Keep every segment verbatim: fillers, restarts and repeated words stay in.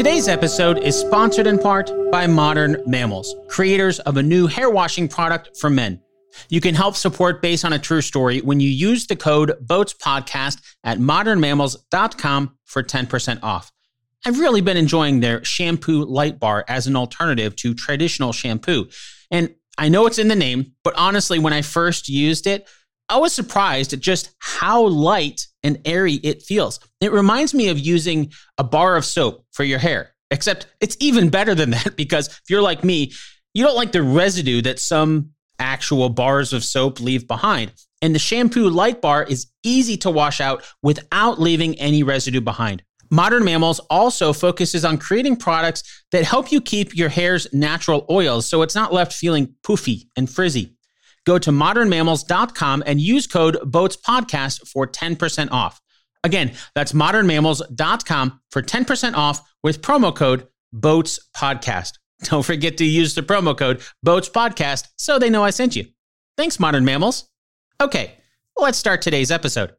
Today's episode is sponsored in part by Modern Mammals, creators of a new hair washing product for men. You can help support Based on a True Story when you use the code BOATSPODCAST at modern mammals dot com for ten percent off. I've really been enjoying their shampoo light bar as an alternative to traditional shampoo. And I know it's in the name, but honestly, when I first used it, I was surprised at just how light and airy it feels. It reminds me of using a bar of soap for your hair, except it's even better than that because if you're like me, you don't like the residue that some actual bars of soap leave behind. And the shampoo light bar is easy to wash out without leaving any residue behind. Modern Mammals also focuses on creating products that help you keep your hair's natural oils so it's not left feeling poofy and frizzy. Go to modern mammals dot com and use code BOATSPODCAST for ten percent off. Again, that's modern mammals dot com for ten percent off with promo code BOATSPODCAST. Don't forget to use the promo code BOATSPODCAST so they know I sent you. Thanks, Modern Mammals. Okay, let's start today's episode.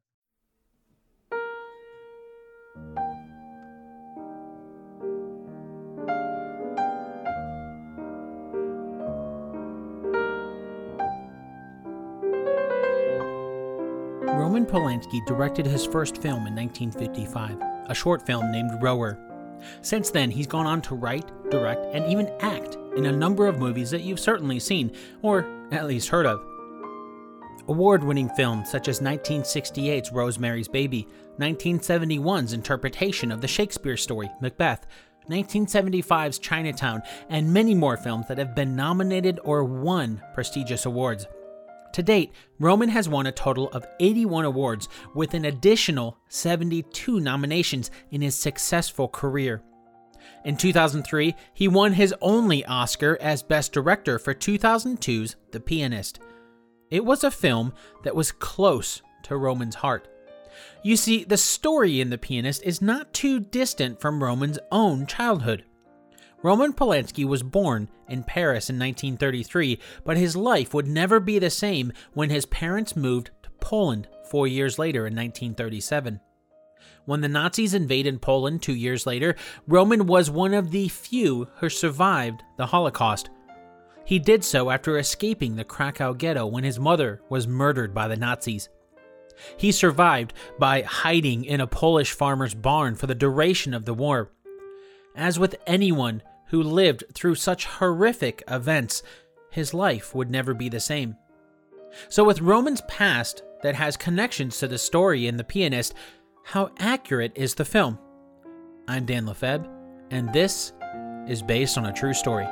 Roman Polanski directed his first film in nineteen fifty-five, a short film named Rower. Since then, he's gone on to write, direct, and even act in a number of movies that you've certainly seen, or at least heard of. Award-winning films such as nineteen sixty-eight's Rosemary's Baby, nineteen seventy-one's interpretation of the Shakespeare story, Macbeth, nineteen seventy-five's Chinatown, and many more films that have been nominated or won prestigious awards. To date, Roman has won a total of eighty-one awards with an additional seventy-two nominations in his successful career. In two thousand three, he won his only Oscar as Best Director for two thousand two's The Pianist. It was a film that was close to Roman's heart. You see, the story in The Pianist is not too distant from Roman's own childhood. Roman Polanski was born in Paris in nineteen thirty-three, but his life would never be the same when his parents moved to Poland four years later in nineteen thirty-seven. When the Nazis invaded Poland two years later, Roman was one of the few who survived the Holocaust. He did so after escaping the Krakow ghetto when his mother was murdered by the Nazis. He survived by hiding in a Polish farmer's barn for the duration of the war. As with anyone who lived through such horrific events, his life would never be the same. So with Roman's past that has connections to the story in The Pianist, how accurate is the film? I'm Dan Lefebvre, and this is Based on a True Story.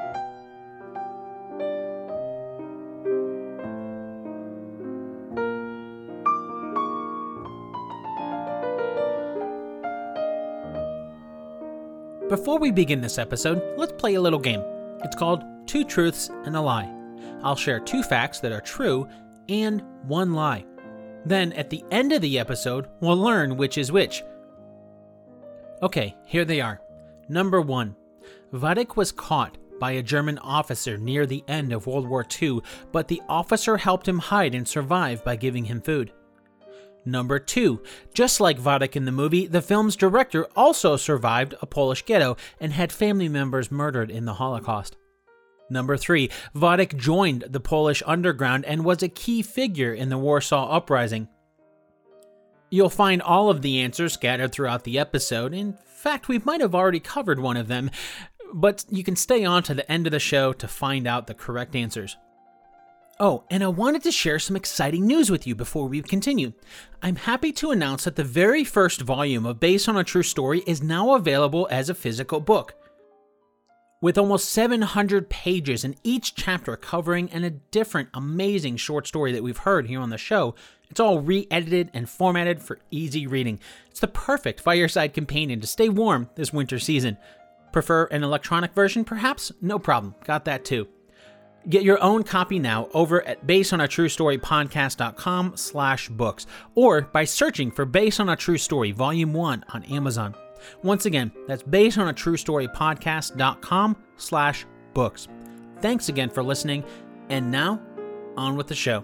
Before we begin this episode, let's play a little game. It's called Two Truths and a Lie. I'll share two facts that are true and one lie. Then, at the end of the episode, we'll learn which is which. Okay, here they are. Number one, Władek was caught by a German officer near the end of World War Two, but the officer helped him hide and survive by giving him food. Number two, just like Władek in the movie, the film's director also survived a Polish ghetto and had family members murdered in the Holocaust. Number three, Władek joined the Polish underground and was a key figure in the Warsaw Uprising. You'll find all of the answers scattered throughout the episode. In fact, we might have already covered one of them, but you can stay on to the end of the show to find out the correct answers. Oh, and I wanted to share some exciting news with you before we continue. I'm happy to announce that the very first volume of Based on a True Story is now available as a physical book. With almost seven hundred pages and each chapter covering an, a different amazing short story that we've heard here on the show, it's all re-edited and formatted for easy reading. It's the perfect fireside companion to stay warm this winter season. Prefer an electronic version, perhaps? No problem, got that too. Get your own copy now over at based on a true story podcast dot com slash books or by searching for Based on a True Story Volume one on Amazon. Once again, that's based on a true story podcast dot com slash books. Thanks again for listening, and now, on with the show.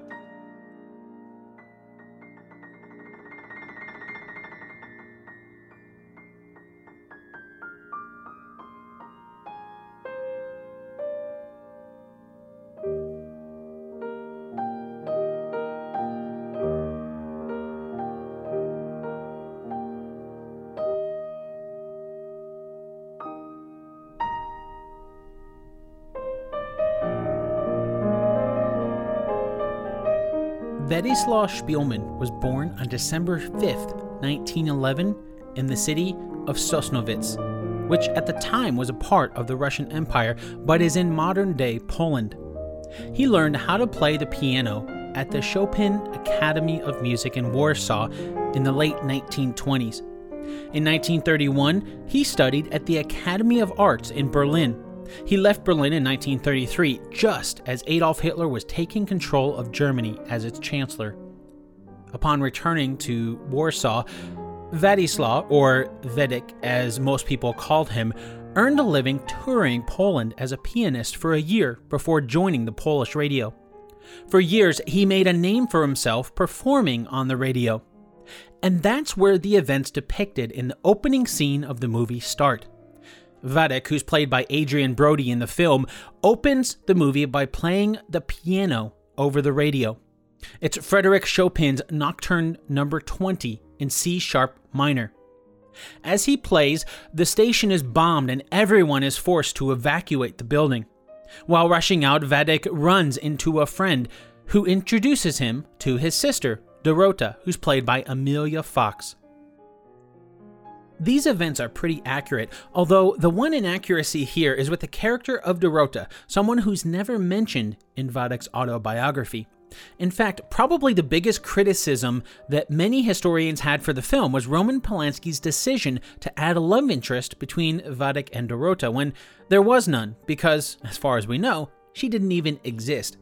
Władysław Szpilman was born on December fifth, nineteen eleven, in the city of Sosnowiec, which at the time was a part of the Russian Empire but is in modern-day Poland. He learned how to play the piano at the Chopin Academy of Music in Warsaw in the late nineteen twenties. In nineteen thirty-one, he studied at the Academy of Arts in Berlin. He left Berlin in nineteen thirty-three, just as Adolf Hitler was taking control of Germany as its chancellor. Upon returning to Warsaw, Władysław, or Władek as most people called him, earned a living touring Poland as a pianist for a year before joining the Polish radio. For years, he made a name for himself performing on the radio. And that's where the events depicted in the opening scene of the movie start. Władek, who's played by Adrian Brody in the film, opens the movie by playing the piano over the radio. It's Frédéric Chopin's Nocturne number twenty in C sharp minor. As he plays, the station is bombed and everyone is forced to evacuate the building. While rushing out, Władek runs into a friend who introduces him to his sister, Dorota, who's played by Emilia Fox. These events are pretty accurate, although the one inaccuracy here is with the character of Dorota, someone who's never mentioned in Władek's autobiography. In fact, probably the biggest criticism that many historians had for the film was Roman Polanski's decision to add a love interest between Władek and Dorota when there was none, because, as far as we know, she didn't even exist.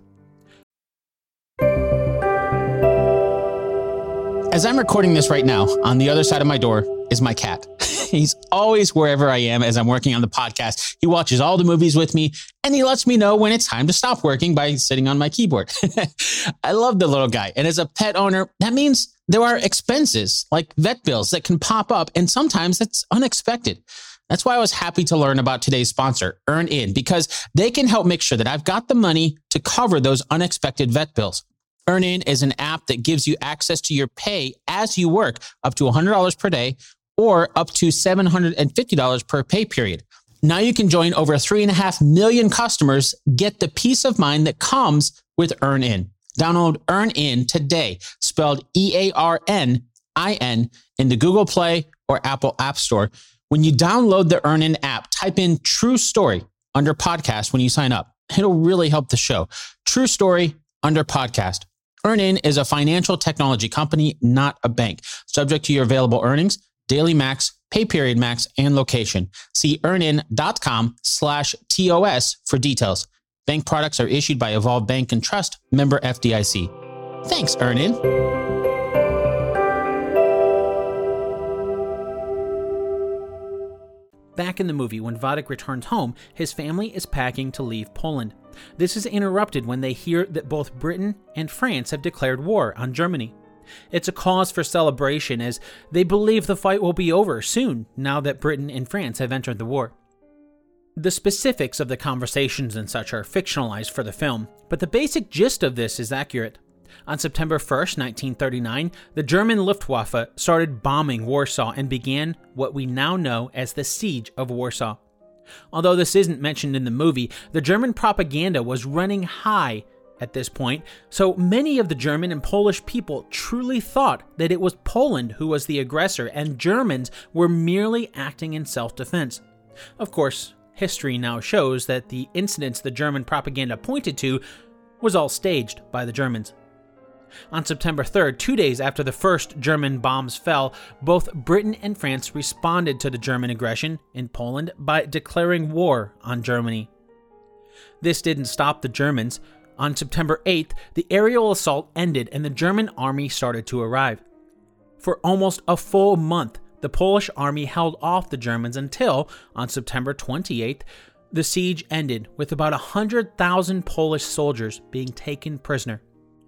As I'm recording this right now, on the other side of my door is my cat. He's always wherever I am as I'm working on the podcast. He watches all the movies with me, and he lets me know when it's time to stop working by sitting on my keyboard. I love the little guy. And as a pet owner, that means there are expenses like vet bills that can pop up, and sometimes it's unexpected. That's why I was happy to learn about today's sponsor, EarnIn, because they can help make sure that I've got the money to cover those unexpected vet bills. EarnIn is an app that gives you access to your pay as you work, up to one hundred dollars per day or up to seven hundred fifty dollars per pay period. Now you can join over three and a half million customers, get the peace of mind that comes with EarnIn. Download EarnIn today, spelled E A R N I N, in the Google Play or Apple App Store. When you download the EarnIn app, type in True Story under podcast when you sign up. It'll really help the show. True Story under podcast. EarnIn is a financial technology company, not a bank. Subject to your available earnings, daily max, pay period max, and location. See earnin.com slash TOS for details. Bank products are issued by Evolve Bank and Trust, member F D I C. Thanks, EarnIn. Back in the movie, when Władek returns home, his family is packing to leave Poland. This is interrupted when they hear that both Britain and France have declared war on Germany. It's a cause for celebration as they believe the fight will be over soon now that Britain and France have entered the war. The specifics of the conversations and such are fictionalized for the film, but the basic gist of this is accurate. On September first, nineteen thirty-nine, the German Luftwaffe started bombing Warsaw and began what we now know as the Siege of Warsaw. Although this isn't mentioned in the movie, the German propaganda was running high at this point, so many of the German and Polish people truly thought that it was Poland who was the aggressor and Germans were merely acting in self-defense. Of course, history now shows that the incidents the German propaganda pointed to was all staged by the Germans. On September third, two days after the first German bombs fell, both Britain and France responded to the German aggression in Poland by declaring war on Germany. This didn't stop the Germans. On September eighth, the aerial assault ended and the German army started to arrive. For almost a full month, the Polish army held off the Germans until, on September twenty-eighth, the siege ended with about one hundred thousand Polish soldiers being taken prisoner.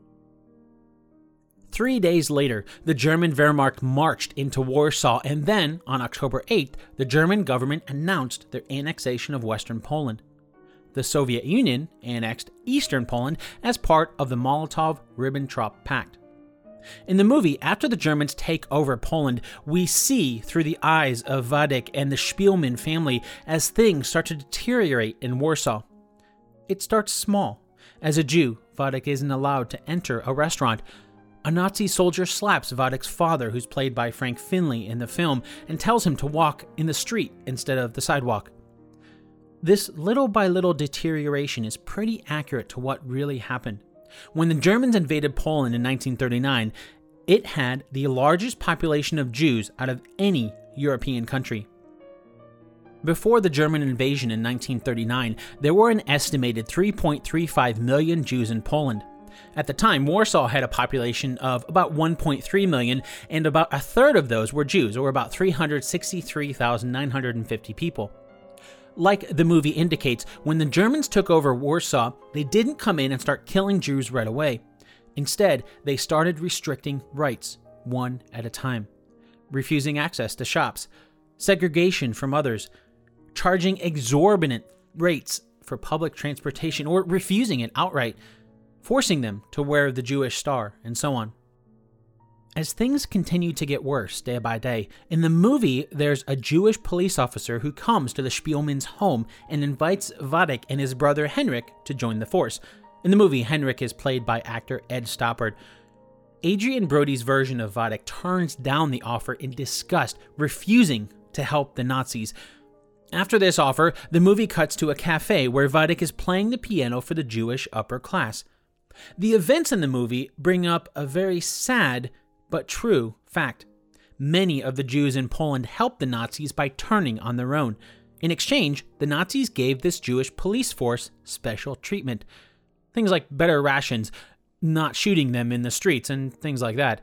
Three days later, the German Wehrmacht marched into Warsaw, and then, on October eighth, the German government announced their annexation of Western Poland. The Soviet Union annexed Eastern Poland as part of the Molotov-Ribbentrop Pact. In the movie, after the Germans take over Poland, we see through the eyes of Władek and the Szpilman family as things start to deteriorate in Warsaw. It starts small. As a Jew, Władek isn't allowed to enter a restaurant. A Nazi soldier slaps Wadek's father, who's played by Frank Finlay in the film, and tells him to walk in the street instead of the sidewalk. This little by little deterioration is pretty accurate to what really happened. When the Germans invaded Poland in nineteen thirty-nine, it had the largest population of Jews out of any European country. Before the German invasion in nineteen thirty-nine, there were an estimated three point three five million Jews in Poland. At the time, Warsaw had a population of about one point three million, and about a third of those were Jews, or about three hundred sixty-three thousand nine hundred fifty people. Like the movie indicates, when the Germans took over Warsaw, they didn't come in and start killing Jews right away. Instead, they started restricting rights, one at a time, refusing access to shops, segregation from others, charging exorbitant rates for public transportation, or refusing it outright, forcing them to wear the Jewish star, and so on. As things continue to get worse day by day, in the movie there's a Jewish police officer who comes to the Spielmans' home and invites Wadek and his brother Henrik to join the force. In the movie, Henrik is played by actor Ed Stoppard. Adrian Brody's version of Wadek turns down the offer in disgust, refusing to help the Nazis. After this offer, the movie cuts to a cafe where Wadek is playing the piano for the Jewish upper class. The events in the movie bring up a very sad but true fact. Many of the Jews in Poland helped the Nazis by turning on their own. In exchange, the Nazis gave this Jewish police force special treatment. Things like better rations, not shooting them in the streets, and things like that.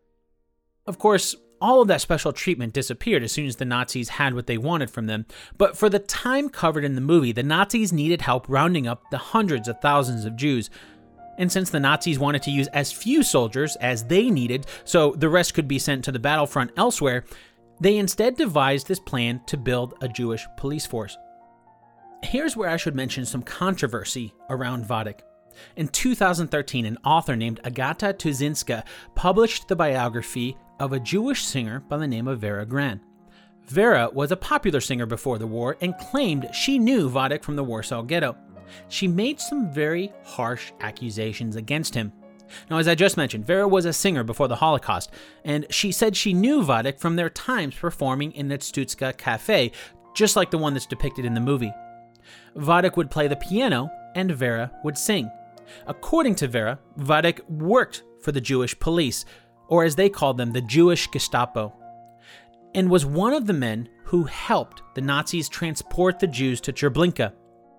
Of course, all of that special treatment disappeared as soon as the Nazis had what they wanted from them, but for the time covered in the movie, the Nazis needed help rounding up the hundreds of thousands of Jews. And since the Nazis wanted to use as few soldiers as they needed, so the rest could be sent to the battlefront elsewhere, they instead devised this plan to build a Jewish police force. Here's where I should mention some controversy around Wadek. In two thousand thirteen, an author named Agata Tuzinska published the biography of a Jewish singer by the name of Vera Gran. Vera was a popular singer before the war and claimed she knew Wadek from the Warsaw Ghetto. She made some very harsh accusations against him. Now, as I just mentioned, Vera was a singer before the Holocaust, and she said she knew Wadek from their times performing in the Stutska Cafe, just like the one that's depicted in the movie. Wadek would play the piano, and Vera would sing. According to Vera, Wadek worked for the Jewish police, or as they called them, the Jewish Gestapo, and was one of the men who helped the Nazis transport the Jews to Treblinka.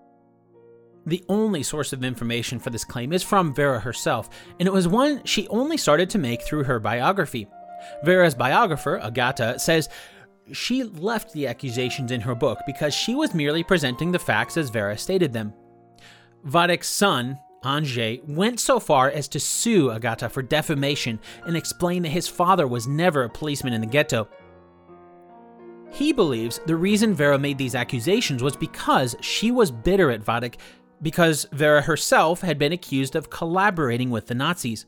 The only source of information for this claim is from Vera herself, and it was one she only started to make through her biography. Vera's biographer, Agata, says she left the accusations in her book because she was merely presenting the facts as Vera stated them. Wadek's son, Andrzej, went so far as to sue Agata for defamation and explain that his father was never a policeman in the ghetto. He believes the reason Vera made these accusations was because she was bitter at Wadek because Vera herself had been accused of collaborating with the Nazis.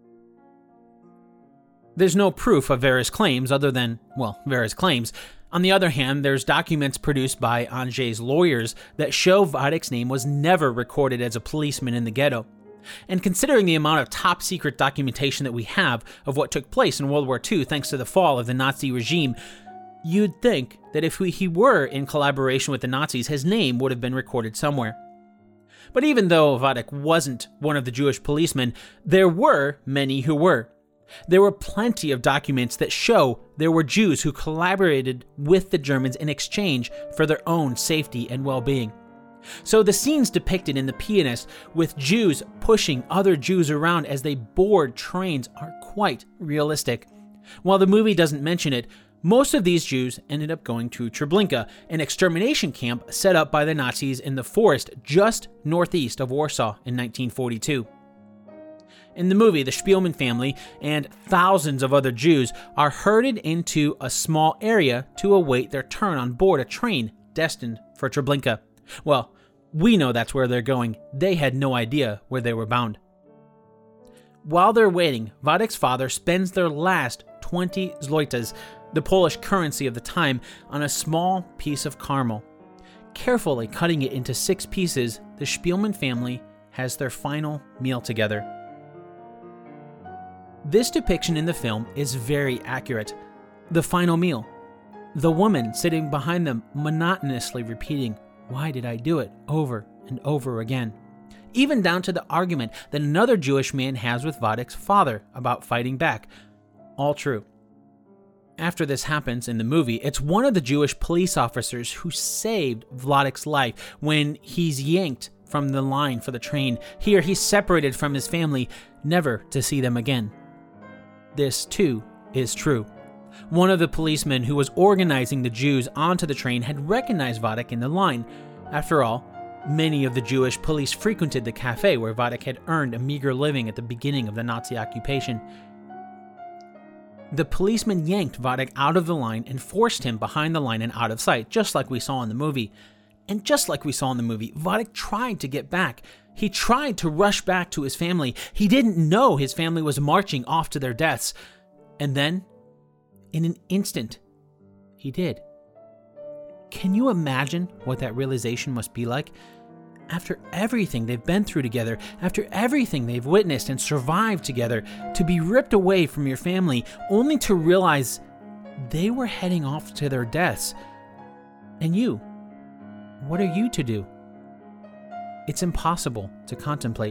There's no proof of Vera's claims other than, well, Vera's claims. On the other hand, there's documents produced by Andrzej's lawyers that show Wadek's name was never recorded as a policeman in the ghetto. And considering the amount of top-secret documentation that we have of what took place in World War Two thanks to the fall of the Nazi regime, you'd think that if he were in collaboration with the Nazis, his name would have been recorded somewhere. But even though Wadek wasn't one of the Jewish policemen, there were many who were. There were plenty of documents that show there were Jews who collaborated with the Germans in exchange for their own safety and well-being. So the scenes depicted in The Pianist with Jews pushing other Jews around as they board trains are quite realistic. While the movie doesn't mention it, most of these Jews ended up going to Treblinka, an extermination camp set up by the Nazis in the forest just northeast of Warsaw in nineteen forty-two. In the movie, the Spielman family and thousands of other Jews are herded into a small area to await their turn on board a train destined for Treblinka. Well, we know that's where they're going. They had no idea where they were bound. While they're waiting, Wadek's father spends their last twenty zlotys, the Polish currency of the time, on a small piece of caramel. Carefully cutting it into six pieces, the Spielman family has their final meal together. This depiction in the film is very accurate. The final meal. The woman sitting behind them monotonously repeating, "Why did I do it?" over and over again. Even down to the argument that another Jewish man has with Vodek's father about fighting back. All true. After this happens in the movie, it's one of the Jewish police officers who saved Vladek's life when he's yanked from the line for the train. Here, he's separated from his family, never to see them again. This, too, is true. One of the policemen who was organizing the Jews onto the train had recognized Vodek in the line. After all, many of the Jewish police frequented the cafe where Vodek had earned a meager living at the beginning of the Nazi occupation. The policeman yanked Vodek out of the line and forced him behind the line and out of sight, just like we saw in the movie. And just like we saw in the movie, Vodek tried to get back. He tried to rush back to his family. He didn't know his family was marching off to their deaths. And then, in an instant, he did. Can you imagine what that realization must be like? After everything they've been through together, after everything they've witnessed and survived together, to be ripped away from your family, only to realize they were heading off to their deaths. And you, what are you to do? It's impossible to contemplate.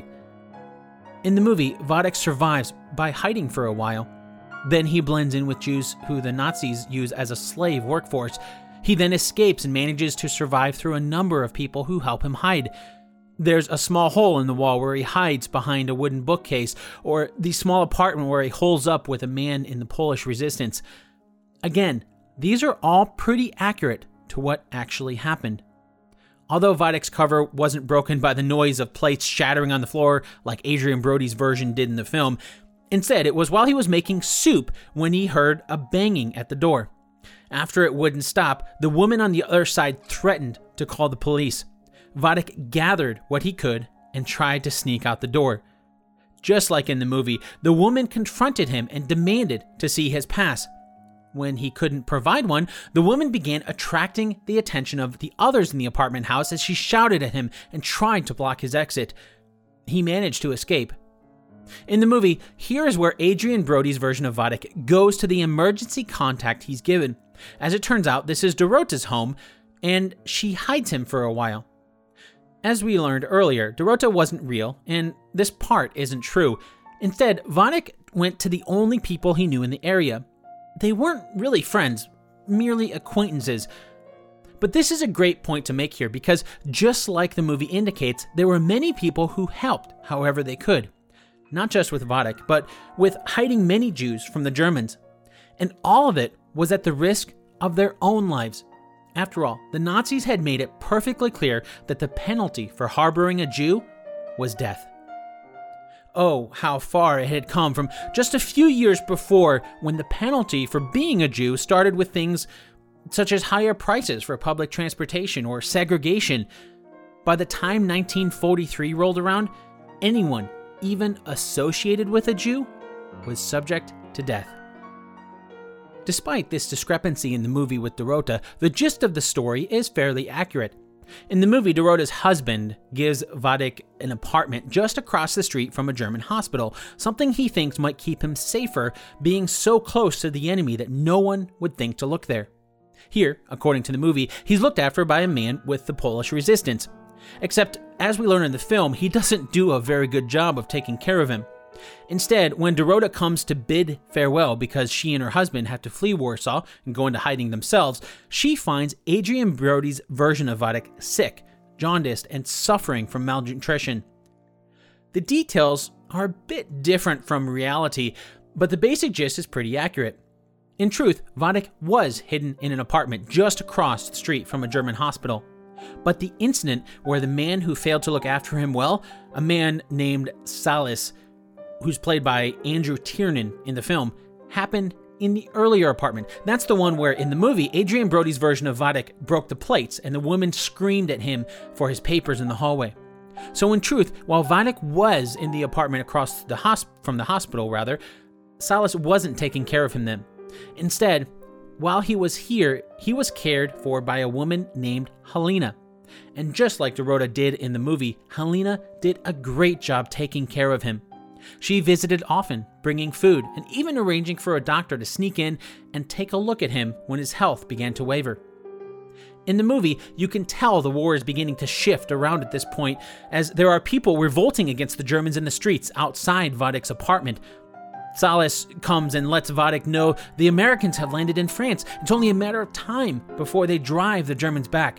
In the movie, Vodek survives by hiding for a while. Then he blends in with Jews who the Nazis use as a slave workforce. He then escapes and manages to survive through a number of people who help him hide. There's a small hole in the wall where he hides behind a wooden bookcase, or the small apartment where he holes up with a man in the Polish resistance. Again, these are all pretty accurate to what actually happened. Although Vodek's cover wasn't broken by the noise of plates shattering on the floor like Adrien Brody's version did in the film, instead it was while he was making soup when he heard a banging at the door. After it wouldn't stop, the woman on the other side threatened to call the police. Vodek gathered what he could and tried to sneak out the door. Just like in the movie, the woman confronted him and demanded to see his pass. When he couldn't provide one, the woman began attracting the attention of the others in the apartment house as she shouted at him and tried to block his exit. He managed to escape. In the movie, here is where Adrien Brody's version of Vodek goes to the emergency contact he's given. As it turns out, this is Dorota's home, and she hides him for a while. As we learned earlier, Dorota wasn't real, and this part isn't true. Instead, Vodek went to the only people he knew in the area. They weren't really friends, merely acquaintances. But this is a great point to make here because, just like the movie indicates, there were many people who helped however they could. Not just with Vodek, but with hiding many Jews from the Germans. And all of it was at the risk of their own lives. After all, the Nazis had made it perfectly clear that the penalty for harboring a Jew was death. Oh, how far it had come from just a few years before, when the penalty for being a Jew started with things such as higher prices for public transportation or segregation. By the time nineteen forty-three rolled around, anyone even associated with a Jew was subject to death. Despite this discrepancy in the movie with Dorota, the gist of the story is fairly accurate. In the movie, Dorota's husband gives Vodek an apartment just across the street from a German hospital, something he thinks might keep him safer, being so close to the enemy that no one would think to look there. Here, according to the movie, he's looked after by a man with the Polish resistance. Except, as we learn in the film, he doesn't do a very good job of taking care of him. Instead, when Dorota comes to bid farewell because she and her husband have to flee Warsaw and go into hiding themselves, she finds Adrien Brody's version of Vodek sick, jaundiced, and suffering from malnutrition. The details are a bit different from reality, but the basic gist is pretty accurate. In truth, Vodek was hidden in an apartment just across the street from a German hospital. But the incident where the man who failed to look after him well, a man named Salis, who's played by Andrew Tiernan in the film, happened in the earlier apartment. That's the one where, in the movie, Adrien Brody's version of Vodek broke the plates and the woman screamed at him for his papers in the hallway. So in truth, while Vodek was in the apartment across the hosp- from the hospital, rather, Salis wasn't taking care of him then. Instead, while he was here, he was cared for by a woman named Helena. And just like Dorota did in the movie, Helena did a great job taking care of him. She visited often, bringing food and even arranging for a doctor to sneak in and take a look at him when his health began to waver. In the movie, you can tell the war is beginning to shift around at this point, as there are people revolting against the Germans in the streets outside Vadyk's apartment. Salas comes and lets Vadyk know the Americans have landed in France. It's only a matter of time before they drive the Germans back.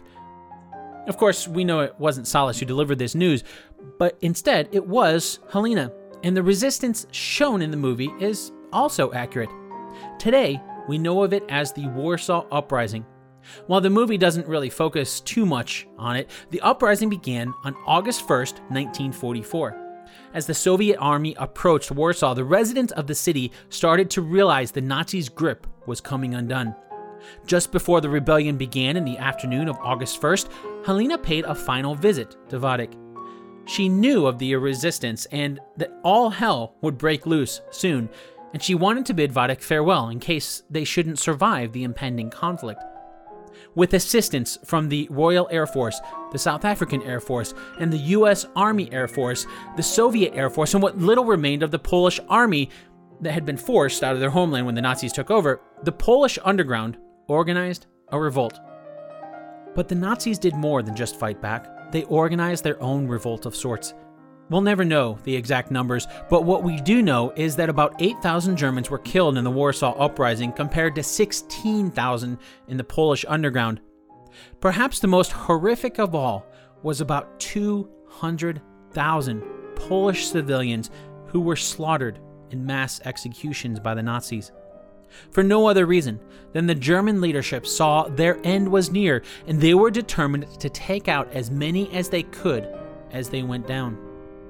Of course, we know it wasn't Salas who delivered this news, but instead it was Helena, and the resistance shown in the movie is also accurate. Today, we know of it as the Warsaw Uprising. While the movie doesn't really focus too much on it, the uprising began on August first, nineteen forty-four. As the Soviet army approached Warsaw, the residents of the city started to realize the Nazis' grip was coming undone. Just before the rebellion began in the afternoon of August first, Helena paid a final visit to Vadyk. She knew of the resistance and that all hell would break loose soon, and she wanted to bid Vadyk farewell in case they shouldn't survive the impending conflict. With assistance from the Royal Air Force, the South African Air Force, and the U S Army Air Force, the Soviet Air Force, and what little remained of the Polish army that had been forced out of their homeland when the Nazis took over, the Polish underground organized a revolt. But the Nazis did more than just fight back. They organized their own revolt of sorts. We'll never know the exact numbers, but what we do know is that about eight thousand Germans were killed in the Warsaw Uprising compared to sixteen thousand in the Polish underground. Perhaps the most horrific of all was about two hundred thousand Polish civilians who were slaughtered in mass executions by the Nazis. For no other reason than the German leadership saw their end was near, and they were determined to take out as many as they could as they went down.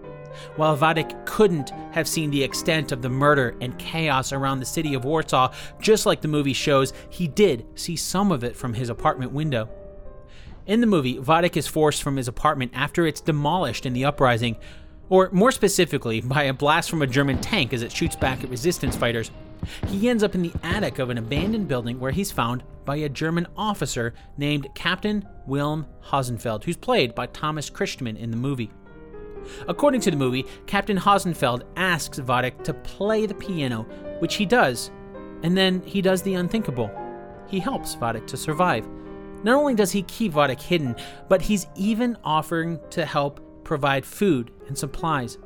While Vadyk couldn't have seen the extent of the murder and chaos around the city of Warsaw, just like the movie shows, he did see some of it from his apartment window. In the movie, Vadyk is forced from his apartment after it's demolished in the uprising, or more specifically, by a blast from a German tank as it shoots back at resistance fighters. He ends up in the attic of an abandoned building where he's found by a German officer named Captain Wilhelm Hosenfeld, who's played by Thomas Christman in the movie. According to the movie, Captain Hosenfeld asks Vadyk to play the piano, which he does, and then he does the unthinkable. He helps Vadyk to survive. Not only does he keep Vadyk hidden, but he's even offering to help provide food and supplies.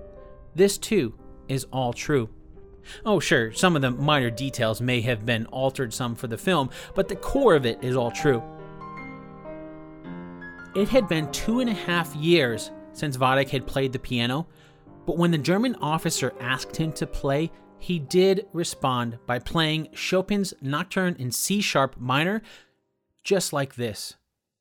This too is all true. Oh sure, some of the minor details may have been altered some for the film, but the core of it is all true. It had been two and a half years since Vadyk had played the piano, but when the German officer asked him to play, he did respond by playing Chopin's Nocturne in C sharp minor, just like this.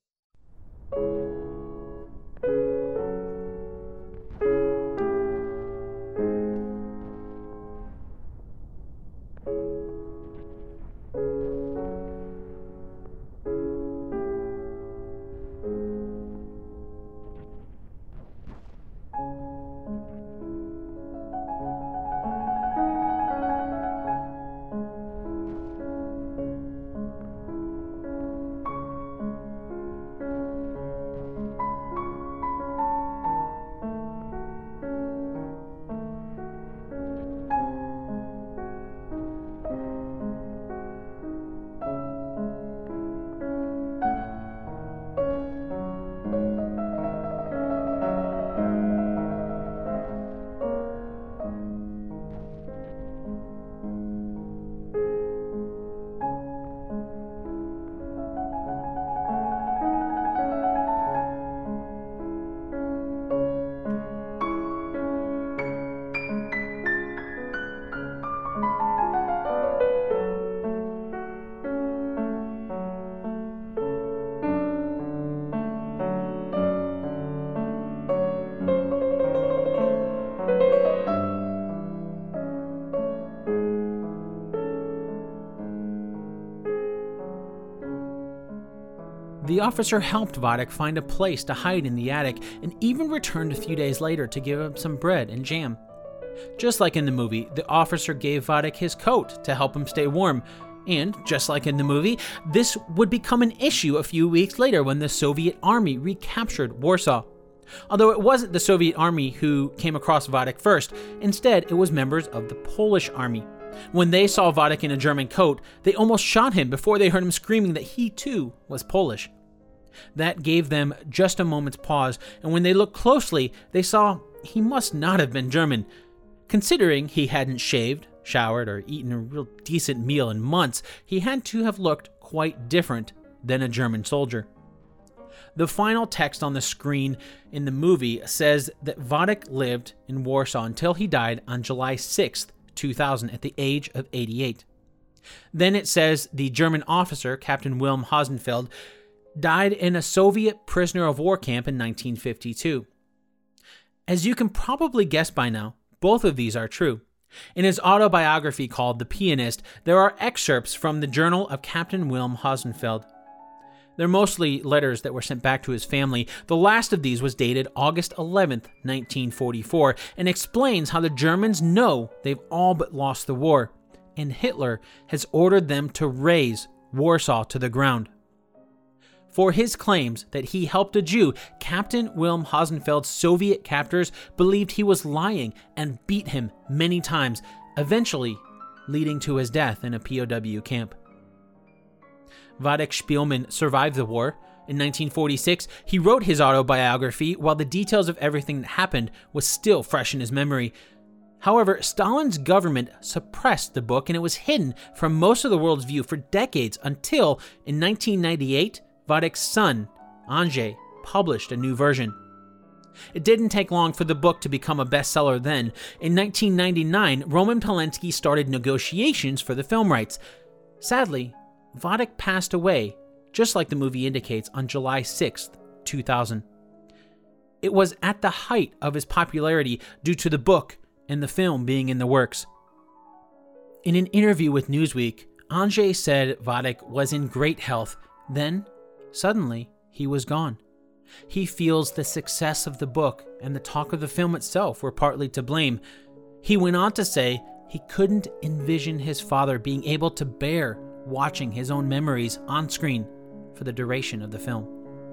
The officer helped Vadyk find a place to hide in the attic and even returned a few days later to give him some bread and jam. Just like in the movie, the officer gave Vadyk his coat to help him stay warm. And, just like in the movie, this would become an issue a few weeks later when the Soviet army recaptured Warsaw. Although it wasn't the Soviet army who came across Władek first, instead it was members of the Polish army. When they saw Władek in a German coat, they almost shot him before they heard him screaming that he too was Polish. That gave them just a moment's pause, and when they looked closely, they saw he must not have been German. Considering he hadn't shaved, showered, or eaten a real decent meal in months, he had to have looked quite different than a German soldier. The final text on the screen in the movie says that Władek lived in Warsaw until he died on July sixth, two thousand, at the age of eighty-eight. Then it says the German officer, Captain Wilhelm Hosenfeld, died in a Soviet prisoner of war camp in nineteen fifty-two. As you can probably guess by now, both of these are true. In his autobiography called The Pianist, there are excerpts from the journal of Captain Wilhelm Hosenfeld. They're mostly letters that were sent back to his family. The last of these was dated August eleventh, nineteen forty-four, and explains how the Germans know they've all but lost the war, and Hitler has ordered them to raze Warsaw to the ground. For his claims that he helped a Jew, Captain Wilhelm Hosenfeld's Soviet captors believed he was lying and beat him many times, eventually leading to his death in a P O W camp. Władek Szpilman survived the war. In nineteen forty-six, he wrote his autobiography while the details of everything that happened was still fresh in his memory. However, Stalin's government suppressed the book and it was hidden from most of the world's view for decades until, in nineteen ninety-eight, Władek's son, Andrzej, published a new version. It didn't take long for the book to become a bestseller then. In nineteen ninety-nine, Roman Polanski started negotiations for the film rights. Sadly, Władek passed away, just like the movie indicates, on July sixth, two thousand. It was at the height of his popularity due to the book and the film being in the works. In an interview with Newsweek, Andrzej said Władek was in great health. Then, suddenly, he was gone. He feels the success of the book and the talk of the film itself were partly to blame. He went on to say he couldn't envision his father being able to bear watching his own memories on screen for the duration of the film.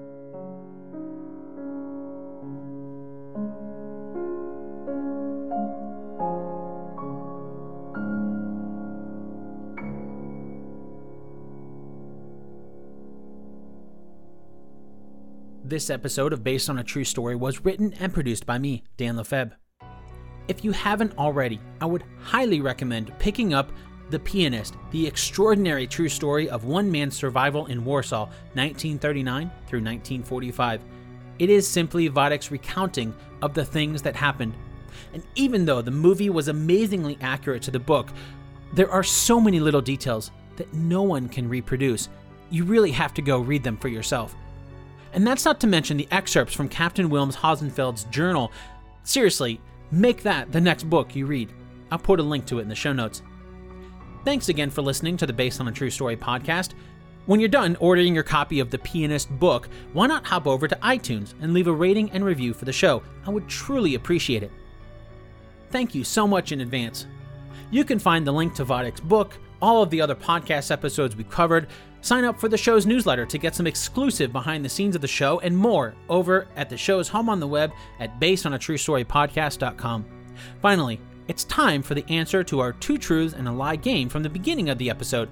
This episode of Based on a True Story was written and produced by me, Dan Lefebvre. If you haven't already, I would highly recommend picking up The Pianist, the extraordinary true story of one man's survival in Warsaw, nineteen thirty-nine through nineteen forty-five. It is simply Władek's recounting of the things that happened. And even though the movie was amazingly accurate to the book, there are so many little details that no one can reproduce. You really have to go read them for yourself. And that's not to mention the excerpts from Captain Wilhelm Hosenfeld's journal. Seriously, make that the next book you read. I'll put a link to it in the show notes. Thanks again for listening to the Based on a True Story podcast. When you're done ordering your copy of The Pianist book, why not hop over to iTunes and leave a rating and review for the show? I would truly appreciate it. Thank you so much in advance. You can find the link to Władek's book, all of the other podcast episodes we've covered, sign up for the show's newsletter to get some exclusive behind the scenes of the show, and more over at the show's home on the web at based on a true story podcast dot com. Finally, it's time for the answer to our two truths and a lie game from the beginning of the episode.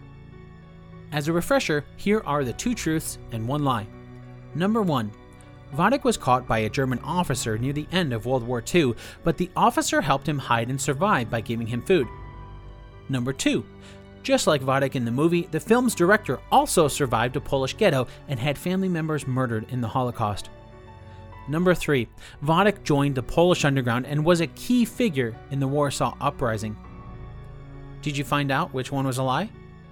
As a refresher, here are the two truths and one lie. Number one, Władek was caught by a German officer near the end of World War Two, but the officer helped him hide and survive by giving him food. Number two, just like Władek in the movie, the film's director also survived a Polish ghetto and had family members murdered in the Holocaust. Number three, Władek joined the Polish underground and was a key figure in the Warsaw Uprising. Did you find out which one was a lie?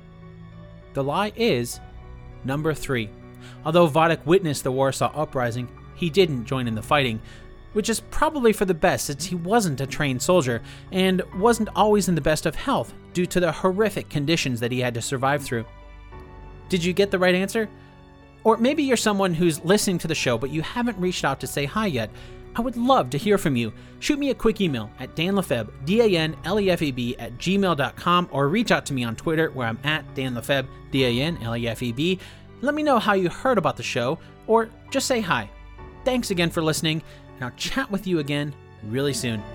The lie is number three. Although Władek witnessed the Warsaw Uprising, he didn't join in the fighting, which is probably for the best since he wasn't a trained soldier and wasn't always in the best of health due to the horrific conditions that he had to survive through. Did you get the right answer? Or maybe you're someone who's listening to the show but you haven't reached out to say hi yet. I would love to hear from you. Shoot me a quick email at danlefebvre, D A N L E F E B, at gmail dot com, or reach out to me on Twitter where I'm at danlefebvre, D A N L E F E B. Let me know how you heard about the show, or just say hi. Thanks again for listening, and I'll chat with you again really soon.